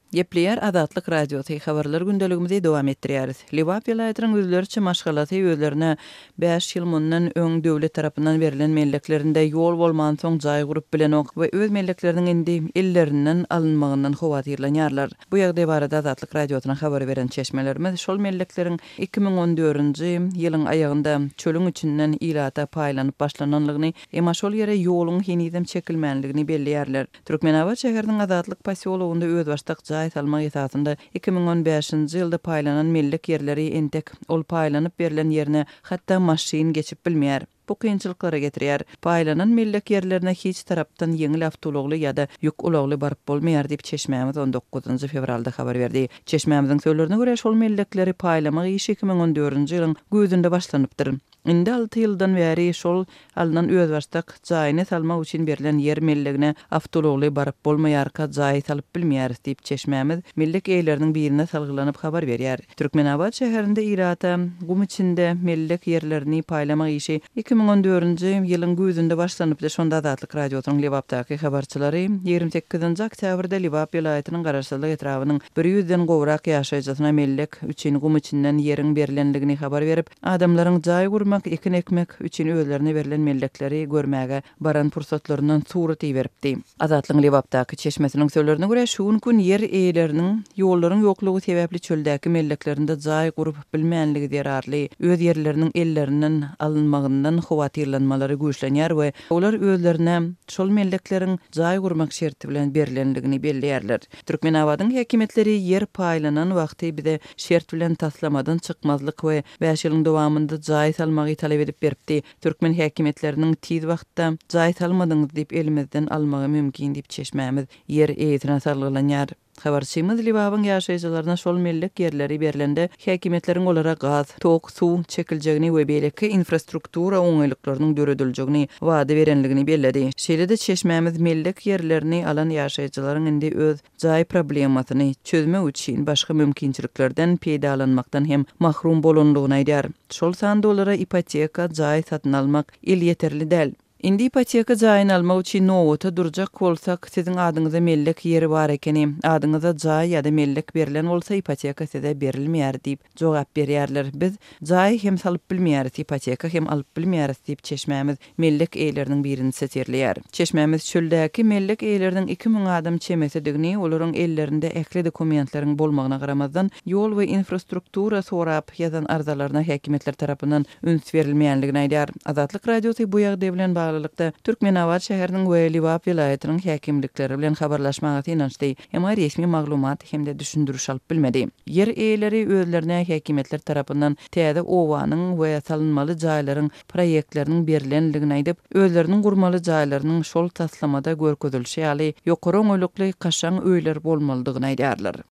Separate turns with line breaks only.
Gepleyer Adatlyk radioty habarlar gündeligimizi dowam etdirýäris. Liwap vilayatynyň özleriçe maşgalaty özlerine 5 ýyl mundan öň döwlet tarapyndan berilen melleklerinde ýol bolman soň jaý gurup bilenok we öz mellekleriniň indi ellerinden alınmagyndan howatyrlanýarlar. Bu ýagdaý barada Adatlyk radiosyna habar beren çeşmelerimiz şol mellekleriň 2014-nji ýylyň aýagynda çölüň içinden ilata paýlanyp başlananlygyny, emma şol ýere ýoluň hinidem çekilmänligini belliýärler. Türkmenabad şäheriniň Adatlyk pasiologunda öz başlyk jaý salmak esasında 2015-nji ýylda paýlanan mellek yerleri entek ol paýlanyp berilen ýerine hatda maşyn geçip bilmeýär. Bu kynçylyklara getirýär. Paýlanan mellek yerlerine hiç tarapdan ýeňil awtologly ýa-da ýük ulagly baryp bolmaýar diýip Çeşmämiz 19-njy fevralda habar berdi. Çeşmämiziň söýlerine görä şol mellekleri paýlamak işi 2014-nji ýylyň gözünde başlanypdyr. Indi 6 ýyldan bäri şol alynan öz başlyk jaýyny salmak üçin berilen ýer mellegine awtologly baryp bolmaýarka jaý salyp bilmeýär diýip Çeşmämiz mellek eýleriniň birine salgylanyp habar berýär. Türkmenabad şäherinde irata gum içinde mellek yerlerini paýlamak işi 2014-nji ýylyň gözünde başlanypdy. Şonda Adatlyk radiosynyň Liwapdaky habarçylary 28-nji oktýabrda Liwap vilayatynyň garaşsyzlyk etrawynyň 100-den gowrak ýaşaýjysyna mellek üçin gum içinden ýeriň berilenligini habar berip, adamlaryň jaý gurmak, ekin ekmek üçin özlerine berilen mellekleri görmäge baran pursatlaryndan suraty beripdi. Adatlyň Liwapdaky çeşmesiniň söýlerine görä şu gün yer eýleriniň ýollaryň ýoklugy sebäpli çöldäki melleklerinde jaý gurup bilmänligi derarly, öz yerleriniň ellerinden alınmagyndan howatyrlanmalary güýçlenýär we olar özlerine şol mellekleriň jaý gurmak şerti bilen berilenligini belliýärler. Türkmenabadyň häkimetleri yer paýlanan wagty bide şert bilen taslamadan çykmazlyk we 5 ýylyň dowamında jaý salmagy talep edip beripdi. Türkmen häkimetleriniň tiz wagtda jaý salmadyňyz diýip elimizden almagy mümkin diýip Çeşmämiz yer eýetine salgylanýar. Habarçymyz Liwabyň ýaşaýjylaryna şol mellek yerleri berilende häkimetleriň olara gaz, tok, suw çekiljegini we beýleki infrastruktura oňaýlyklarynyň döredilýägini wada berenligini belledi. Şeýle-de Çeşmämiz mellek yerlerini alan ýaşaýjylaryň indi öz jaý problematyny çözmek üçin başga mümkinçiliklerden peýdalanmakdan hem mahrum bolanlygyny aýdýar. Şol sanda olara ipoteka jaý satyn almak il ýeterli däl. Indi ipoteka jaýyny almak üçin nowata durjak bolsak, siziň adyňyza mellek ýeri bar ekeni, adyňyza jaý ýa-da mellek berilen bolsa ipoteka size berilmeýär diýip jogap berýärler. Biz jaý hem salyp bilmeýäris, ipoteka hem alyp bilmeýäris diýip Çeşmämiz mellek eýleriniň birini seçerleýär. Çeşmämiz çöldäki mellek eýleriniň 2000 adam çemesedigini, olaryň ellerinde ekli dokumentleriň bolmagyna garamazdan ýol we infrastruktura sorap ýazan arzalaryna häkimetler tarapyndan üns berilmeýänligini aýdýar. Adatlyk radiosy bu ýagdaý bilen bağlılıkta Türkmenabad şäheriniň we Liwap vilayatynyň häkimlikleri bilen habarlaşmagy inançdy. Emma resmi maglumat hemde düşündürüş alyp bilmedi. Yer eýleri özlerine häkimetler tarapyndan täze owanyň we salynmaly jaýlaryň proýektleriniň berilenligini aýdyp, özleriniň gurmaly jaýlarynyň şol taslamada görkezilşi ýaly ýokary oňlukly kaşaň öýler bolmalydygyny aýdýarlar.